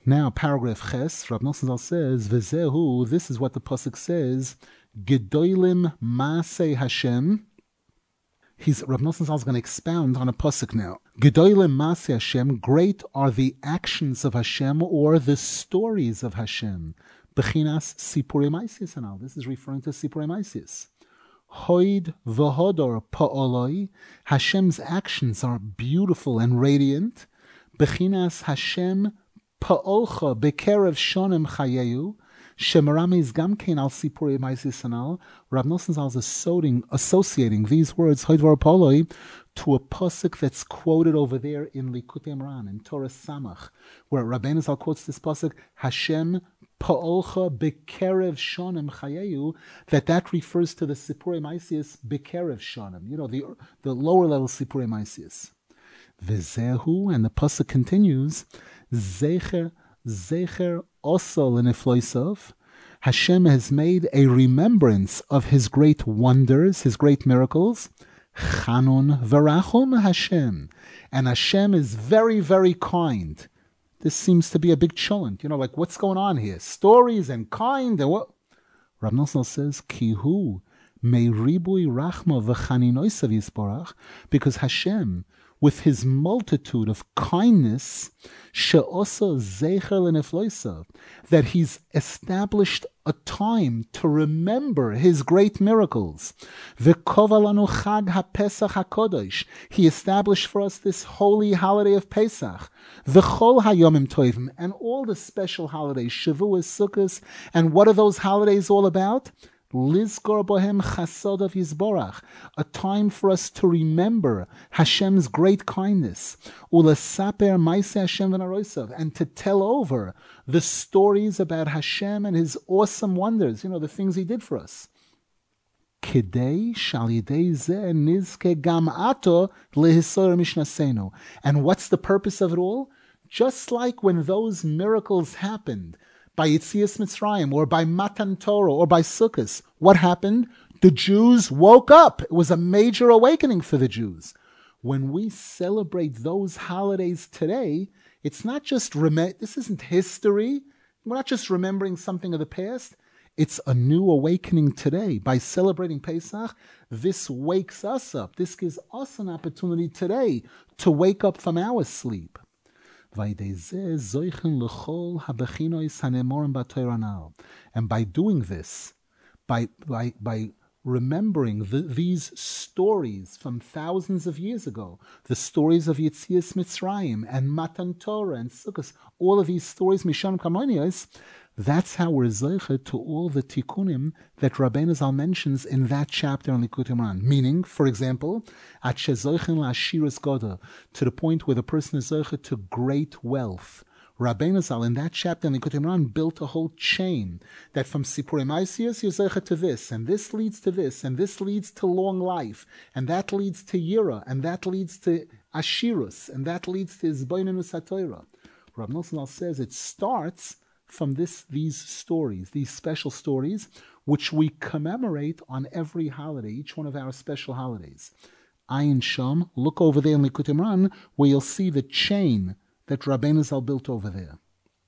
Now, paragraph Ches, Rav Nosson Zal says, V'zehu, this is what the pasuk says, Gedolim Maaseh Hashem. Rav Nosson Zal is going to expound on a pasuk now. Gedolim Maaseh Hashem, great are the actions of Hashem, or the stories of Hashem. Bechinas Sipurei Maisis and all. This is referring to Sipurei Maisis. Hoid v'hodor pa'oloi, Hashem's actions are beautiful and radiant. Bechinas Hashem pa'olcha bekerev shonim chayeyu, shemaramiz gamkein al sipurei maisis anal. Rav Nosson Zal is associating these words, Hoid v'hodor pa'oloi, to a pasuk that's quoted over there in Likutei Moharan, in Torah Samach, where Rabbeinu Zal quotes this pasuk, Hashem Pa'olcha bekerev shonim chayeyu, that refers to the Sipurei Maisius bekerev shonim, the lower level Sipurei Maisius. V'zehu, and the pasuk continues, Zecher osol nefloisov, Hashem has made a remembrance of His great wonders, His great miracles. Chanun v'rachum Hashem, and Hashem is very, very kind. This seems to be a big cholent. Like, what's going on here? Stories and kind and what? Rav Nosson says, Kihu me ribui rachma v'chaninoisav yisborach, because Hashem, with His multitude of kindness, she'osa zecher lenefloisav, that He's established a time to remember His great miracles. V'kovalanu chag haPesach hakodesh, He established for us this holy holiday of Pesach. V'chol hayomim tovim, and all the special holidays, Shavuos, Sukkos, and what are those holidays all about? Lizkor bohem chasodav yizborach, a time for us to remember Hashem's great kindness, ulasaper ma'aseh Hashem v'narosav, and to tell over the stories about Hashem and His awesome wonders, the things He did for us. Kedei shalidei zeh nizke gam ato lehisor mishnasenu, and what's the purpose of it all? Just like when those miracles happened, by Yetzias Mitzrayim, or by Matan Torah, or by Sukkos, what happened? The Jews woke up. It was a major awakening for the Jews. When we celebrate those holidays today, it's not just, this isn't history. We're not just remembering something of the past. It's a new awakening today. By celebrating Pesach, this wakes us up. This gives us an opportunity today to wake up from our sleep. And by doing this, by remembering these stories from thousands of years ago, the stories of Yetzias Mitzrayim and Matan Torah and Sukkos, all of these stories, Mishon Kamoniyos, that's how we're zeicha to all the tikkunim that Rabbeinu Zal mentions in that chapter on Likutei Moharan. Meaning, for example, at shezeichen la'ashiras goda, to the point where the person is zeicha to great wealth. Rabbeinu Zal, in that chapter in Likutei Moharan, built a whole chain that from Sipurei Maisios you're zeicha to this, and this leads to this, and this leads to long life, and that leads to Yira, and that leads to Ashirus, and that leads to Izboinenus HaTorah. Rav Nosson Zal says it starts from these stories, these special stories, which we commemorate on every holiday, each one of our special holidays. Ayin Sham, look over there in Likutei Moharan, where you'll see the chain that Rabbeinu Zal built over there.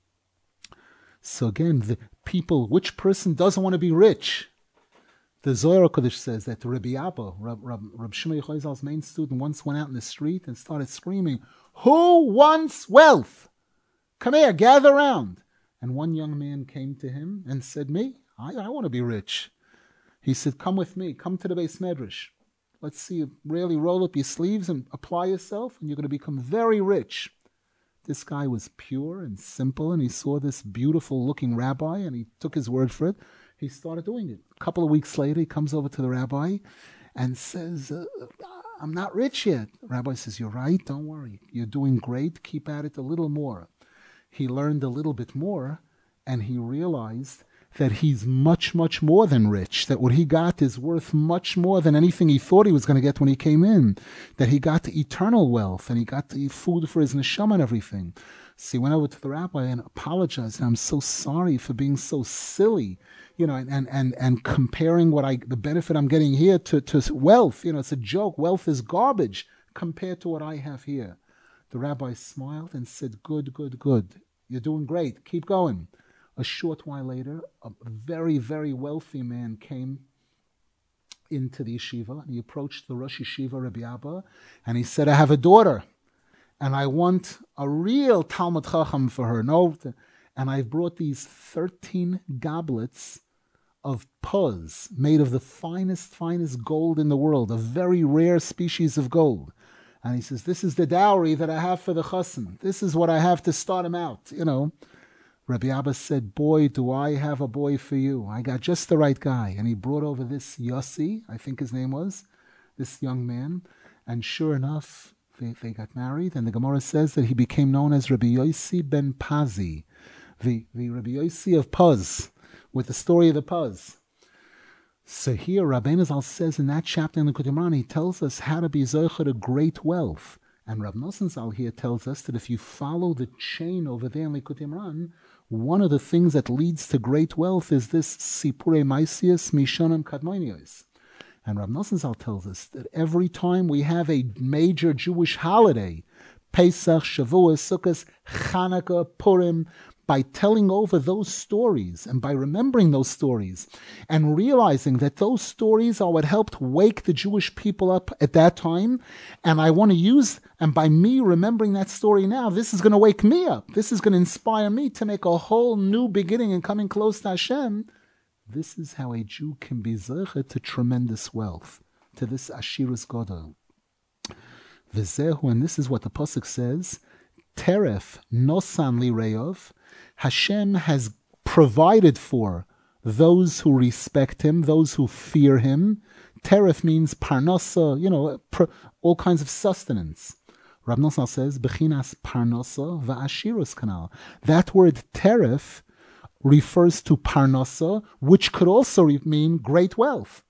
So again, the people, which person doesn't want to be rich? The Zohar Kodesh says that Rabbi Abba, Rab Shimon Yochai Zal's main student, once went out in the street and started screaming, "Who wants wealth? Come here, gather around." And one young man came to him and said, "Me? I want to be rich." He said, "Come with me. Come to the Beis Medrash. Let's see you really roll up your sleeves and apply yourself, and you're going to become very rich." This guy was pure and simple, and he saw this beautiful-looking rabbi, and he took his word for it. He started doing it. A couple of weeks later, he comes over to the rabbi and says, "I'm not rich yet." The rabbi says, "You're right. Don't worry. You're doing great. Keep at it a little more." He learned a little bit more, and he realized that he's much, much more than rich, that what he got is worth much more than anything he thought he was going to get when he came in, that he got the eternal wealth, and he got the food for his neshama and everything. So he went over to the rabbi and apologized, and "I'm so sorry for being so silly, and comparing the benefit I'm getting here to wealth. It's a joke. Wealth is garbage compared to what I have here." The rabbi smiled and said, Good. You're doing great. Keep going. A short while later, a very, very wealthy man came into the yeshiva, and he approached the Rosh Yeshiva, Rabbi Abba, and he said, I have a daughter, and I want a real Talmud Chacham for her. No, and I've brought these 13 goblets of puz, made of the finest gold in the world, a very rare species of gold. And he says, this is the dowry that I have for the chassan. This is what I have to start him out, Rabbi Abba said, boy, do I have a boy for you. I got just the right guy. And he brought over this Yossi, I think his name was, this young man. And sure enough, they got married. And the Gemara says that he became known as Rabbi Yossi ben Pazi, the Rabbi Yossi of Puz, with the story of the Puz. So here, Rabbeinu Zal says in that chapter in the Likutei Moharan, he tells us how to be zocher to great wealth. And Rav Nosson Zal here tells us that if you follow the chain over there in Likutei Moharan, one of the things that leads to great wealth is this Sipurei Maisius Mishonim Kadmonios. And Rav Nosson Zal tells us that every time we have a major Jewish holiday, Pesach, Shavuos, Sukkot, Chanukah, Purim, by telling over those stories and by remembering those stories and realizing that those stories are what helped wake the Jewish people up at that time. And I want to use, and by me remembering that story now, this is going to wake me up. This is going to inspire me to make a whole new beginning and coming close to Hashem. This is how a Jew can be zeichet to tremendous wealth, to this Ashirus Godel. V'zehu, and this is what the Pasuk says, Teref nosan li reov, Hashem has provided for those who respect Him, those who fear Him. Teref means parnasa, all kinds of sustenance. Rav Nosson says, Bechinas parnasa va'ashirus kanal. That word teref refers to parnasa, which could also mean great wealth.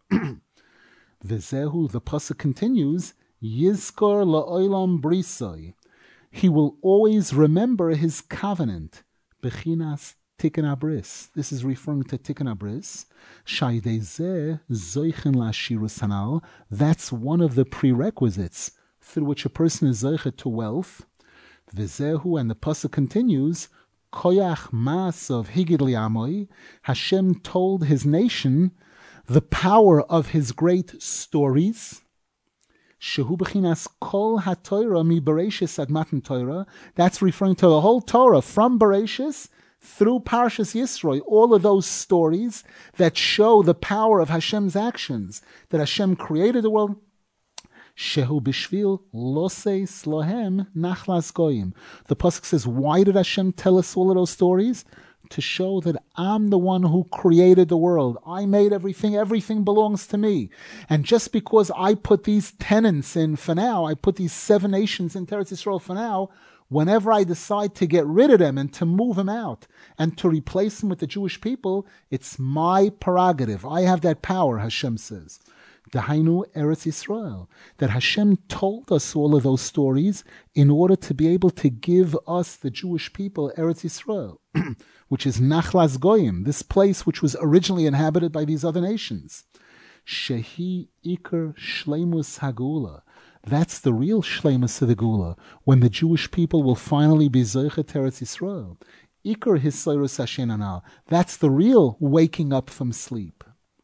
V'zehu, the pasuk continues, Yizkor la'olam brisoi. He will always remember His covenant. Bechinas Tikkun Abris. This is referring to Tikkun Abris. Shaydezeh zoichen la'ashirus hanal. That's one of the prerequisites through which a person is zoichet to wealth. V'zehu, and the pasuk continues, Koyach ma'asav higid li'amoi. Hashem told His nation the power of His great stories. Shehu b'chinas kol haTorah mi Bereishis ad Matan Torah. That's referring to the whole Torah from Bereishis through Parashas Yisro. All of those stories that show the power of Hashem's actions, that Hashem created the world. Shehu b'shvil loseis lohem nachlas goyim. The pasuk says, why did Hashem tell us all of those stories? To show that I'm the one who created the world. I made everything. Everything belongs to me. And just because I put these tenets in for now, I put these 7 nations in Eretz Yisrael for now, whenever I decide to get rid of them and to move them out and to replace them with the Jewish people, it's my prerogative. I have that power, Hashem says. Dahainu Eretz Yisrael, that Hashem told us all of those stories in order to be able to give us, the Jewish people, Eretz Yisrael, which is Nachlas Goyim, this place which was originally inhabited by these other nations. Shehi Iker Shleimus Hagula. That's the real Shleimus of the Gula, when the Jewish people will finally be Zoichet Eretz Yisrael. Iker Hisayrus Hashem Anal. That's the real waking up from sleep.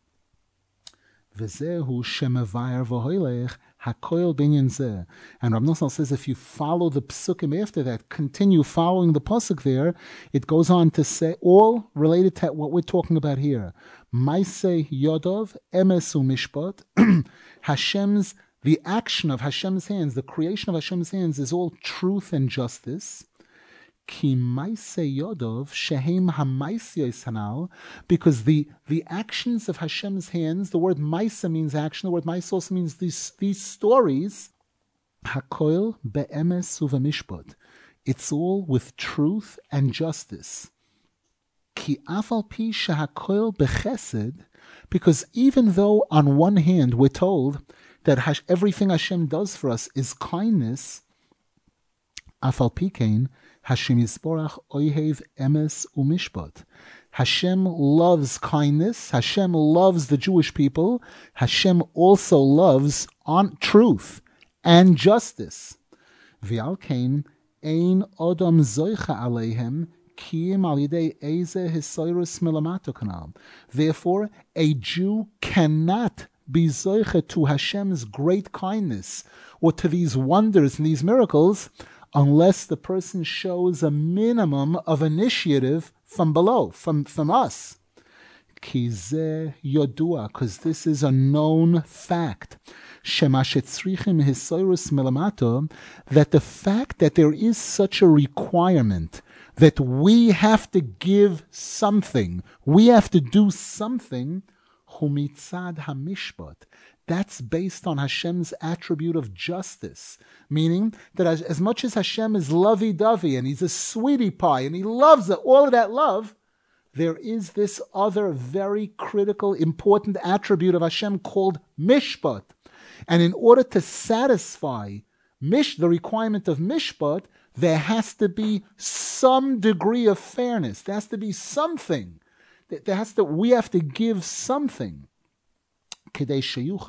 V'zehu shemavayar v'hoilech hakoil binyan zeh. And Rav Nosson says if you follow the psukim after that, continue following the pasuk there, it goes on to say, all related to what we're talking about here. Maisei yodov emes u'mishpat. Hashem's, the action of Hashem's hands, the creation of Hashem's hands is all truth and justice. Ki maisei yodov shehem hamaisiyos hanal, because the actions of Hashem's hands, the word maisa means action, the word maisa also means these stories, hakoil be'emes uv'mishpat. It's all with truth and justice. Ki afal pi shehakoil bechesed, because even though on one hand we're told that everything Hashem does for us is kindness, afal pi kein, Hashem Yisborach Oihev Emes Umishpat. Hashem loves kindness. Hashem loves the Jewish people. Hashem also loves on truth and justice. V'al kein ein odom zoicha aleihem Therefore, a Jew cannot be zoiche to Hashem's great kindness or to these wonders and these miracles unless the person shows a minimum of initiative from below, from us. Because this is a known fact. That the fact that there is such a requirement that we have to give something, we have to do something, that's based on Hashem's attribute of justice. Meaning that as much as Hashem is lovey-dovey and he's a sweetie pie and he loves it, all of that love, there is this other very critical, important attribute of Hashem called mishpat. And in order to satisfy the requirement of mishpat, there has to be some degree of fairness. There has to be something. We have to give something. So that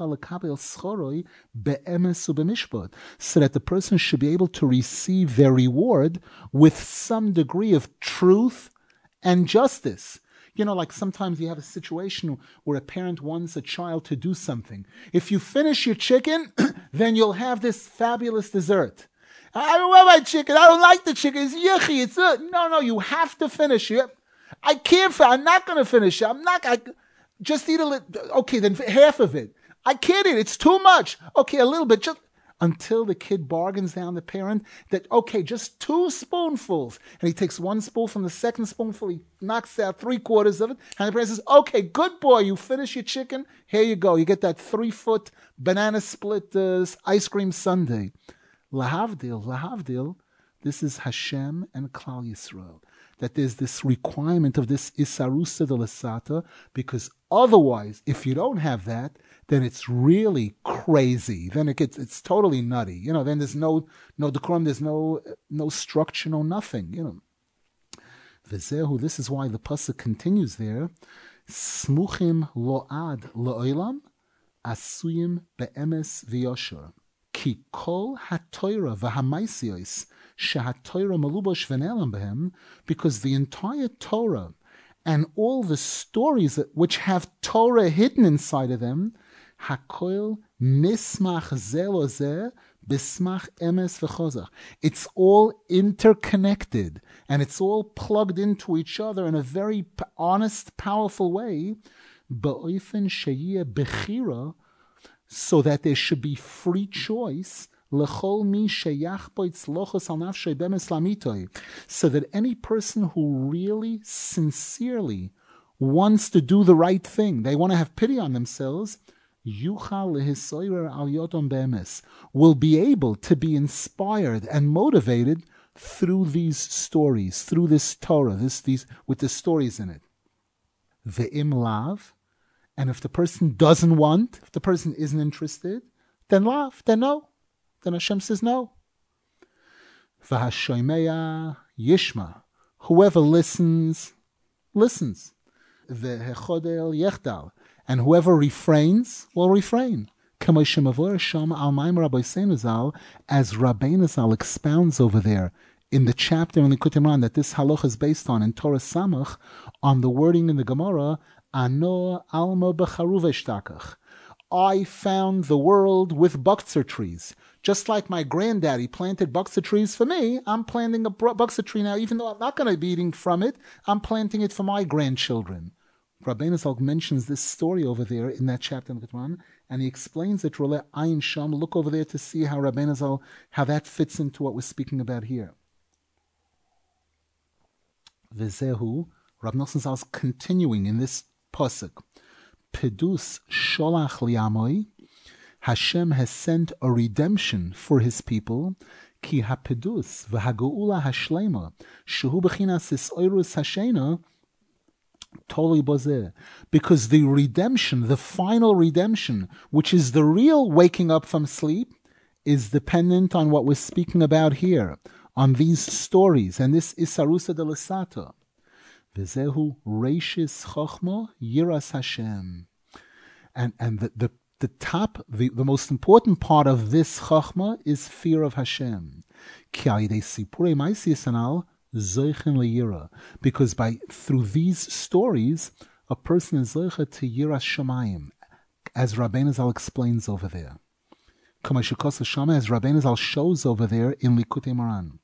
the person should be able to receive their reward with some degree of truth and justice. Like sometimes you have a situation where a parent wants a child to do something. If you finish your chicken, then you'll have this fabulous dessert. I don't want my chicken. I don't like the chicken. It's yucky. No, you have to finish it. I'm not going to finish it. Just eat a little. Okay, then half of it. I can't eat it. It's too much. Okay, a little bit. Just until the kid bargains down the parent that, okay, just 2 spoonfuls. And he takes 1 spoonful from the second spoonful. He knocks out 3/4 of it. And the parent says, okay, good boy. You finish your chicken. Here you go. You get that 3-foot banana split ice cream sundae. Lahavdil, this is Hashem and Klal Yisrael. That there's this requirement of this isarusa de lasata, because otherwise, if you don't have that, then it's really crazy. Then it's totally nutty. Then there's no decorum, there's no structure, no nothing. V'zehu, this is why the pasuk continues there. Smuchim lo'ad lo'olam, asuyim be'emes v'yosher. Ki kol ha'toira v'hamaisios she'ha'toira malubosh v'nelam behem, because the entire Torah and all the stories which have Torah hidden inside of them, hakoil nismach zelo zeh bismach emes v'chozach. It's all interconnected and it's all plugged into each other in a very honest, powerful way. Ba'ofen sheyeh bechira, so that there should be free choice, so that any person who really, sincerely wants to do the right thing, they want to have pity on themselves, will be able to be inspired and motivated through these stories, through this Torah, with the stories in it. Ve'im lav. And if the person doesn't want, if the person isn't interested, then lav, then no. Then Hashem says no. V'hashomeya yishma. Whoever listens. V'hechodel yechdal. And whoever refrains will refrain. As Rabbeinu Zal expounds over there in the chapter in Likutei Moharan that this halacha is based on in Torah Samach, on the wording in the Gemara, Ano alma b'charuv. I found the world with bokser trees. Just like my granddaddy planted bokser trees for me, I'm planting a bokser tree now, even though I'm not going to be eating from it, I'm planting it for my grandchildren. Rabbeinu Zal mentions this story over there in that chapter in the Quran, and he explains it, Roleh Ayin Sham. Look over there to see how Rabbeinu Zal, how that fits into what we're speaking about here. V'zehu, Rabbi Nosson Zal is continuing in this pasuk. Pedus sholach li'amoi. Hashem has sent a redemption for his people. Ki hapedus v'hageula hashlema shehu b'chinas isoirus hashena totally bozeh. Because the redemption, the final redemption, which is the real waking up from sleep, is dependent on what we're speaking about here, on these stories and this isarusa de l'sata. V'zehu reishis chochma yiras Hashem. And the most important part of this chochma is fear of Hashem. Ki al yidei sipurei ma'asos hanal Zoichen liyira, because through these stories, a person is zoicha to yiras shamayim, as Rabbeinu Zal explains over there. Kamashikos Shama, as Rabbeinu Zal shows over there in Likutei Moran.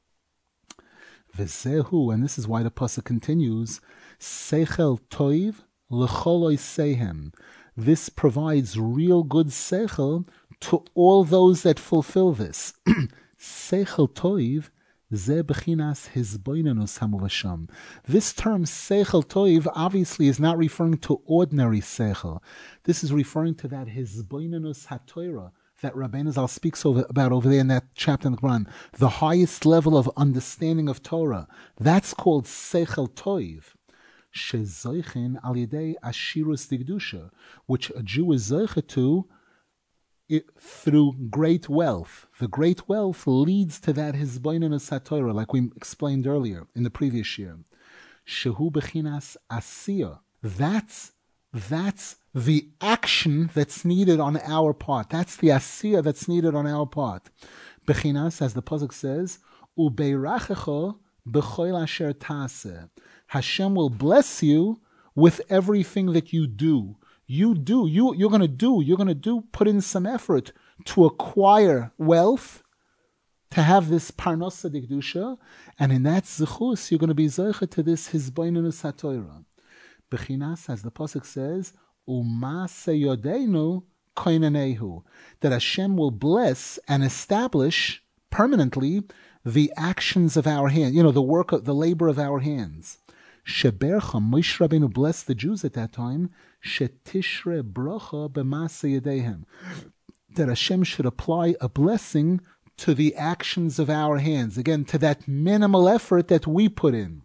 V'zehu, and this is why the pasuk continues, Seichel toiv l'choloi sehem. This provides real good seichel to all those that fulfill this. Seichel toiv ze bechinas hizboinanus hamuvasham. This term seichel toiv obviously is not referring to ordinary seichel. This is referring to that hizboinanus hatoira that Rabbeinu Zal speaks about over there in that chapter in the Quran, the highest level of understanding of Torah. That's called seichel toiv. Shezoichin al yedei ashirus digdusha, which a Jew is zoicha to through great wealth. The great wealth leads to that hizboinanus haTorah, like we explained earlier in the previous year. Shehu bechinas asiyah. That's the action that's needed on our part. That's the asiyah that's needed on our part. Bechinas, as the pasuk says, ubeirachecho b'choil asher taseh. Hashem will bless you with everything that you do. You're going to put in some effort to acquire wealth, to have this parnosa digdusha, and in that zechus, you're going to be zeicha to this hizboinanus haTorah. Bechinas, as the pasuk says, umase yodeinu koinanehu, that Hashem will bless and establish permanently the actions of our hands, the labor of our hands. Shebercha, Moshe Rabbeinu blessed the Jews at that time, shetishre bracha b'maaseh yedehem, that Hashem should apply a blessing to the actions of our hands, again, to that minimal effort that we put in.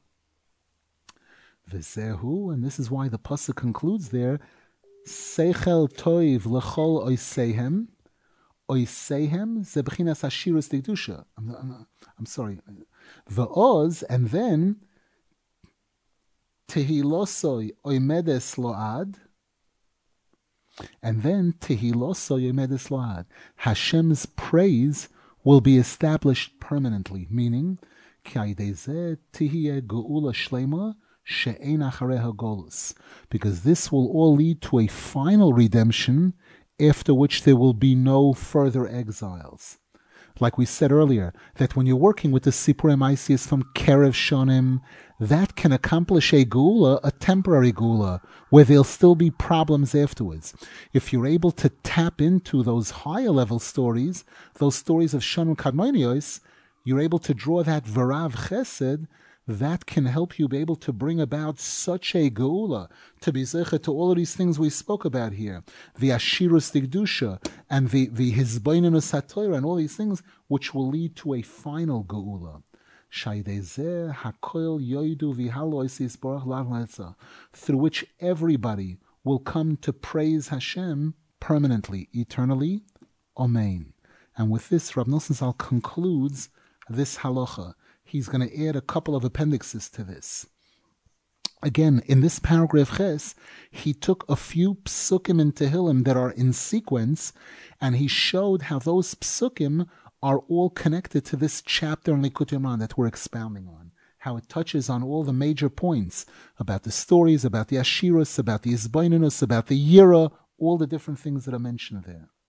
V'zehu, and this is why the pasuk concludes there, seichel toiv l'chol oiseihem ze b'chinas ashirus digdusha. I'm sorry. V'oz, and then tehilosoi oimedes load, and then tehilosoi oimedes load. Hashem's praise will be established permanently, meaning ki aydezeh tihiyeh geula shlema she'ein achareha golus, because this will all lead to a final redemption after which there will be no further exiles. Like we said earlier, that when you're working with the Sipurei Maasiyos from Kerev Shonim, that can accomplish a geula, a temporary geula, where there'll still be problems afterwards. If you're able to tap into those higher level stories, those stories of Shonim Kadmonios, you're able to draw that Varav Chesed, that can help you be able to bring about such a geula, to be zecher to all of these things we spoke about here, the ashirus digdusha and the hizboinanus haTorah and all these things, which will lead to a final geula. Through which everybody will come to praise Hashem permanently, eternally. Amen. And with this, Rav Nosson Zal concludes this halacha. He's going to add a couple of appendixes to this. Again, in this paragraph Ches, he took a few psukim in Tehillim that are in sequence, and he showed how those psukim are all connected to this chapter in Likutei Moharan that we're expounding on. How it touches on all the major points about the stories, about the Ashirus, about the Isbainanus, about the Yira, all the different things that are mentioned there.